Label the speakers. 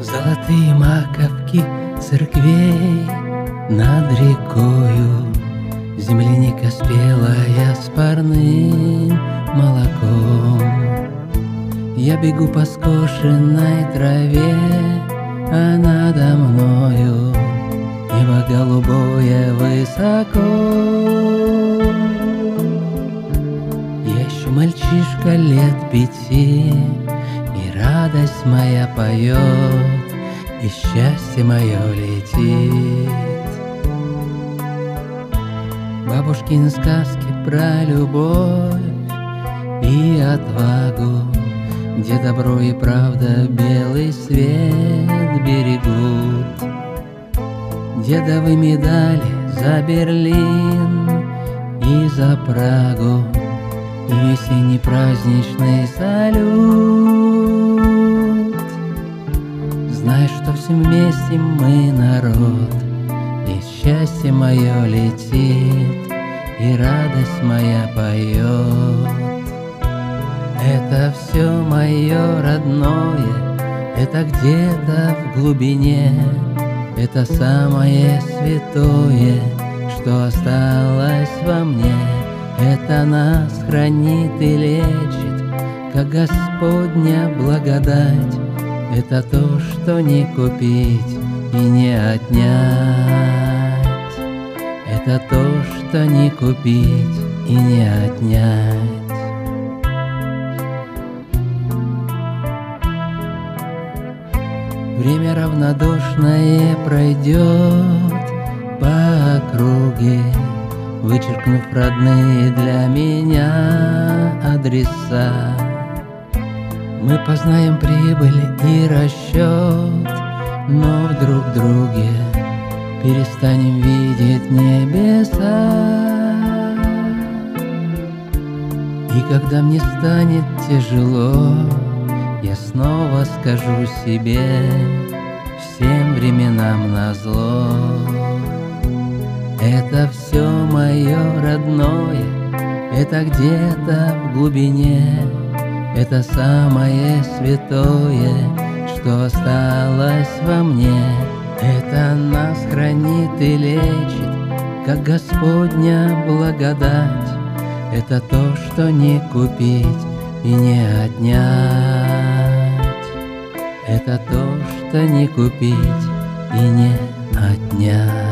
Speaker 1: Золотые маковки церквей над рекою, земляника спелая с парным молоком. Я бегу по скошенной траве, а надо мною небо голубое высоко. Я еще мальчишка лет 5, и радость моя поет, и счастье мое летит. Бабушкины сказки про любовь и отвагу, где добро и правда белый свет берегут. Дедовы медали за Берлин и за Прагу, и весенний праздничный салют. Знаешь, что все вместе мы народ, и счастье мое летит, и радость моя поет. Это все мое родное, это где-то в глубине, это самое святое, что осталось во мне. Это нас хранит и лечит, как Господня благодать. Это то, что не купить и не отнять. Это то, что не купить и не отнять. Время равнодушное пройдет по округе, вычеркнув родные для меня адреса. Мы познаем прибыль и расчет, но в друг друге перестанем видеть небеса. И когда мне станет тяжело, я снова скажу себе всем временам назло. Это все мое родное, это где-то в глубине, это самое святое, что осталось во мне. Это нас хранит и лечит, как Господня благодать. Это то, что не купить и не отнять. Это то, что не купить и не отнять.